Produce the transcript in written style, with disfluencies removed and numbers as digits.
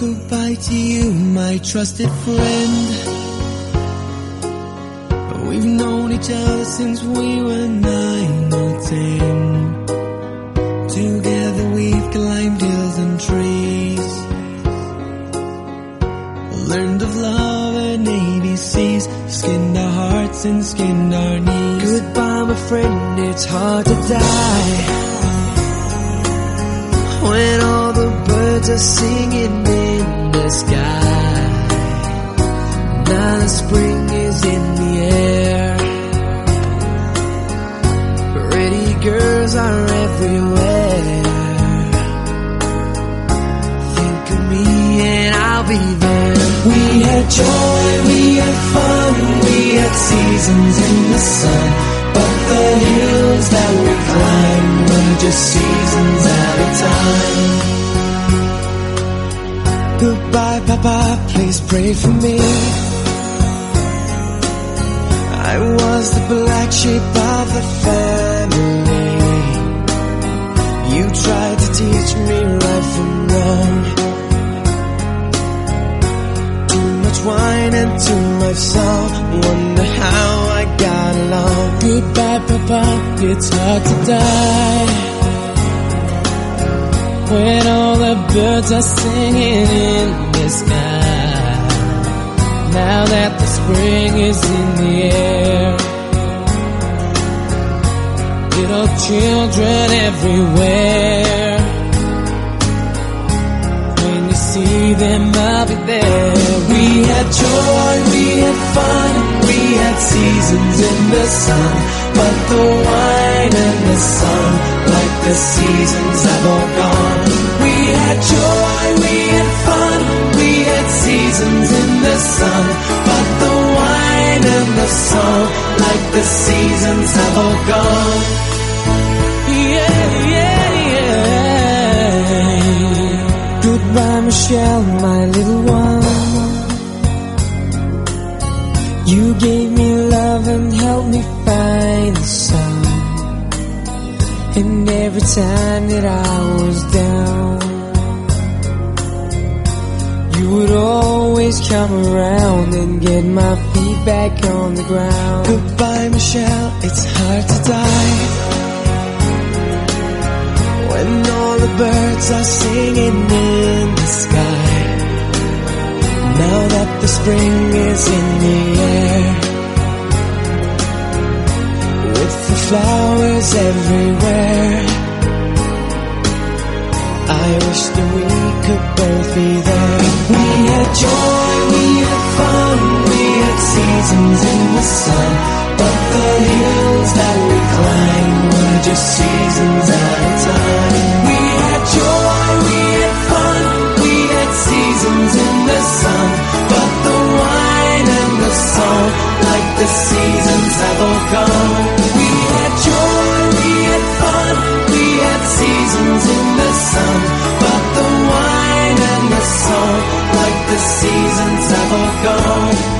goodbye to you, my trusted friend. We've known each other since we were 9 or 10. Together we've climbed hills and trees, learned of love and ABCs, skinned our hearts and skinned our knees. Goodbye, my friend, it's hard to die when all the birds are singing in the sky. Now the spring is in the air, pretty girls are everywhere. Think of me and I'll be there. We had joy, we had fun, we had seasons in the sun, but the hills that we climbed were just seasons at a time. Goodbye, Papa, please pray for me. I was the black sheep of the family. You tried to teach me right from wrong. Too much wine and too much salt, wonder how I got along. Goodbye, Papa, it's hard to die when all the birds are singing in the sky. Now that the spring is in the air, little children everywhere. When you see them, I'll be there. We had joy, we had fun, we had seasons in the sun, but the wine and the sun, like the seasons, have all gone. We had joy, we had fun, we had seasons in the sun, but the wine and the song, like the seasons, have all gone. Yeah, yeah, yeah. Goodbye, Michelle, my little one. You gave me love and helped me find the sun. And every time that I was down, you would always come around and get my feet back on the ground. Goodbye, Michelle, it's hard to die when all the birds are singing in the sky. Now that the spring is in the air, with the flowers everywhere, I wish that we could both be there. We had joy, we had fun, we had seasons in the sun, but the hills that we climbed were just seasons at a time. We had joy, we had fun, we had seasons in the sun, but the wine and the song, like the seasons, have all gone. We had joy, we had fun, we had seasons in the sun, but the wine and the song, like the seasons, have all gone.